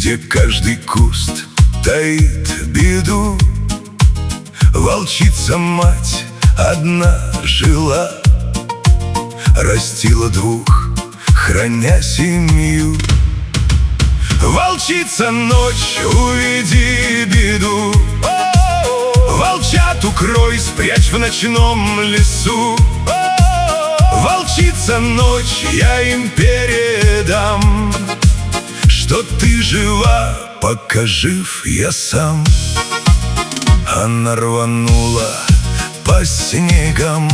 где каждый куст таит беду. Волчица-мать одна жила, растила двух, храня семью. Волчица-ночь, уведи беду, волчат укрой, спрячь в ночном лесу. Волчица-ночь, я им передам, что ты жива, пока жив я сам. Она рванула по снегам,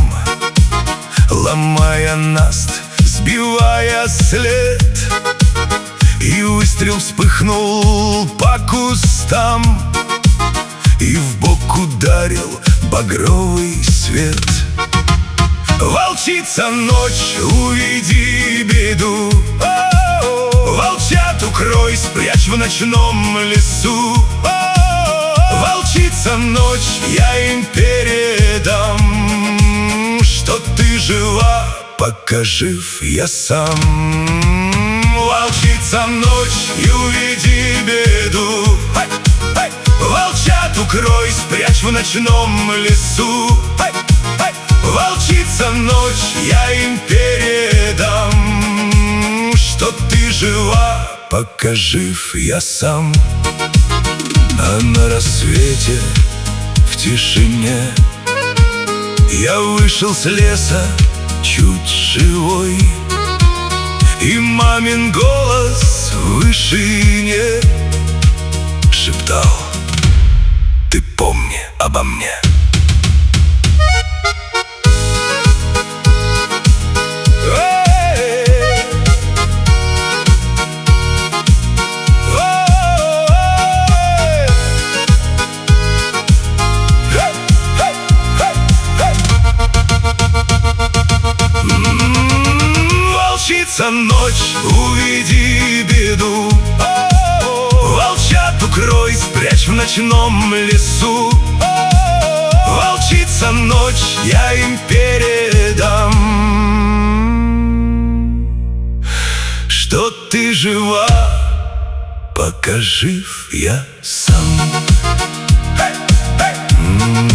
ломая наст, сбивая след. И выстрел вспыхнул по кустам, и в бок ударил багровый свет. Волчица-ночь, уведи беду, волчат укрой, спрячь в ночном лесу. Волчица-ночь, я им передам, что ты жива, пока жив я сам. Волчица-ночь, и уведи беду, волчат укрой, спрячь в ночном лесу. Волчица-ночь, я им передам, что ты жива, пока жив я сам. А на рассвете в тишине я вышел с леса чуть живой, и мамин голос в вышине шептал: ты помни обо мне. Волчица-ночь, уведи беду, волчат укрой, спрячь в ночном лесу. Волчица-ночь, я им передам, что ты жива, пока жив я сам.